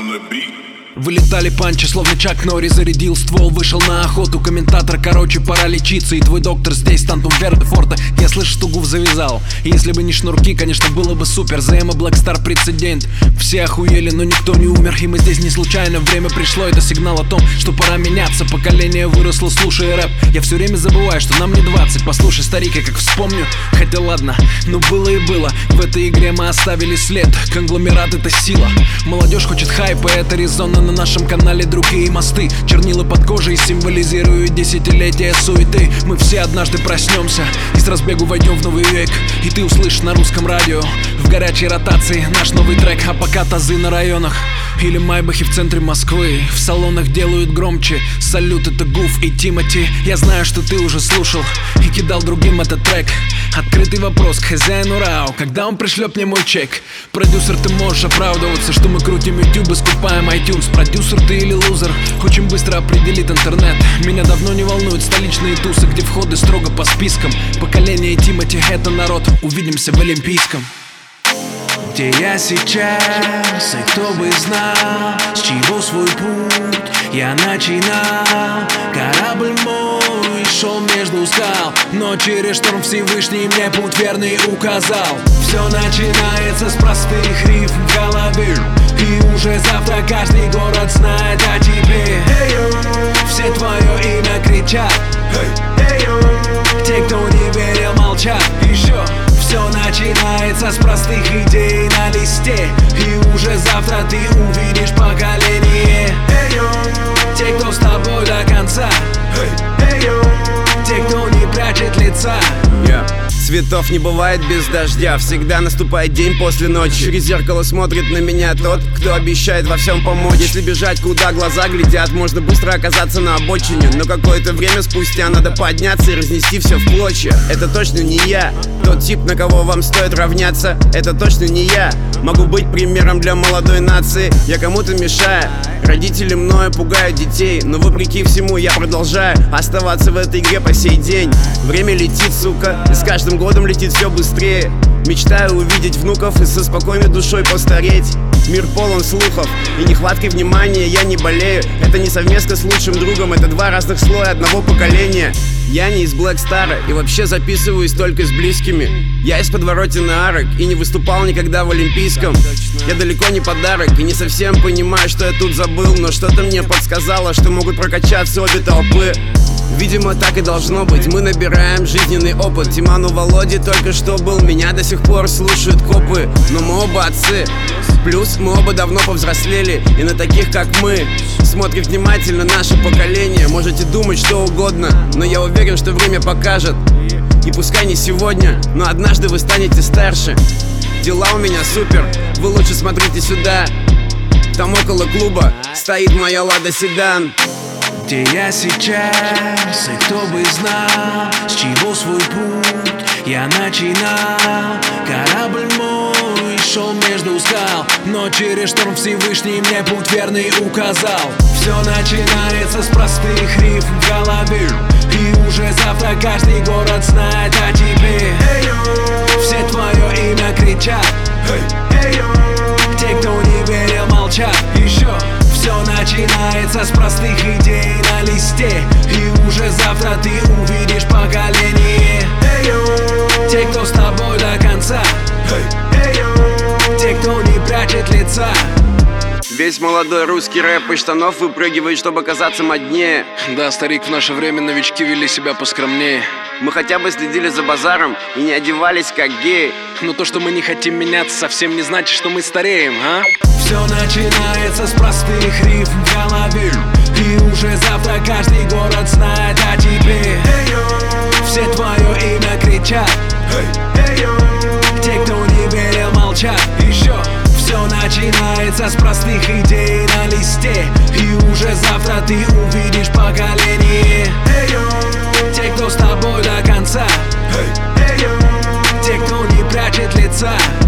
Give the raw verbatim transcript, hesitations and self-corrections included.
Вылетали панчи, словно Чак Норри зарядил ствол. Вышел на охоту комментатор, короче, пора лечиться. И твой доктор здесь, Тантум Верде Форте. Я слышу, что Гуф завязал. И если бы не шнурки, конечно, было бы супер. зе эм и Black Star прецедент. Все охуели, но никто не умер. И мы здесь не случайно, время пришло. Это сигнал о том, что пора меняться. Поколение выросло, слушая рэп. Я все время забываю, что нам не двадцать. Послушай, старик, я как вспомню. Хотя ладно, но было и было. В этой игре мы оставили след. Конгломерат — это сила. Молодежь хочет хайпа, это резонно. На нашем канале другие мосты. Чернила под кожей символизируют десятилетия суеты. Мы все однажды проснемся и с разбегу войдем в новый век. И ты услышишь на русском радио в горячей ротации наш новый трек. А пока тазы на районах или майбахи в центре Москвы в салонах делают громче. Салют, это Гуф и Тимати. Я знаю, что ты уже слушал и кидал другим этот трек. Открытый вопрос к хозяину РАО: когда он пришлет мне мой чек? Продюсер, ты можешь оправдываться, что мы крутим YouTube и скупаем iTunes. Продюсер ты или лузер? Очень быстро определит интернет. Меня давно не волнуют столичные тусы, где входы строго по спискам. Поколение Тимати — это народ. Увидимся в Олимпийском. Где я сейчас, и кто бы знал, с чего свой путь я начинал. Корабль мой шел между скал, но через шторм Всевышний мне путь верный указал. Все начинается с простых рифм в голове, и уже завтра каждый город знает о тебе. Все твое имя кричат, те, кто не верил, молчат. Еще все начинается с простых идей на листе, и уже завтра ты увидишь поколение. Те, кто с тобой до конца, те, кто не прячет лица. yeah. Цветов не бывает без дождя, всегда наступает день после ночи. Через зеркало смотрит на меня тот, кто обещает во всем помочь. Если бежать, куда глаза глядят, можно быстро оказаться на обочине. Но какое-то время спустя надо подняться и разнести все в клочья. Это точно не я, тот тип, на кого вам стоит равняться. Это точно не я, могу быть примером для молодой нации. Я кому-то мешаю, родители мною пугают детей, но вопреки всему я продолжаю оставаться в этой игре по сей день. Время летит, сука, и с каждым годом летит все быстрее. Мечтаю увидеть внуков и со спокойной душой постареть. Мир полон слухов, и нехваткой внимания я не болею. Это не совместно с лучшим другом, это два разных слоя одного поколения. Я не из Black Star и вообще записываюсь только с близкими. Я из подворотен арок и не выступал никогда в Олимпийском. Я далеко не подарок и не совсем понимаю, что я тут забыл, но что-то мне подсказало, что могут прокачаться обе толпы. Видимо, так и должно быть, мы набираем жизненный опыт. Тиману Володе только что был, меня до сих пор слушают копы. Но мы оба отцы, плюс мы оба давно повзрослели, и на таких, как мы, смотрит внимательно наше поколение. Можете думать что угодно, но я уверен, что время покажет. И пускай не сегодня, но однажды вы станете старше. Дела у меня супер, вы лучше смотрите сюда. Там около клуба стоит моя Лада Седан. Где я сейчас, и кто бы знал, с чего свой путь я начинал. Корабль мой шел между скал, но через шторм Всевышний мне путь верный указал. Все начинается с простых рифм в голове, и уже завтра каждый город знает о тебе. Все твое имя кричат, те, кто не верил, молчат. Еще все начинается с простых идей на листе, и уже завтра ты увидишь поколение. Те, кто с тобой до конца, те, кто не прячет лица. Весь молодой русский рэп из штанов выпрыгивает, чтобы казаться моднее. Да, старик, в наше время новички вели себя поскромнее. Мы хотя бы следили за базаром и не одевались как геи. Но то, что мы не хотим меняться, совсем не значит, что мы стареем, а? Все начинается с простых рифм в голове, и уже завтра каждый город знает о тебе. Все твое имя кричат, те, кто не верил, молчат. Еще все начинается с простых идей на листе, и уже завтра ты увидишь поколение. Те, кто с тобой до конца, те, кто не прячет лица.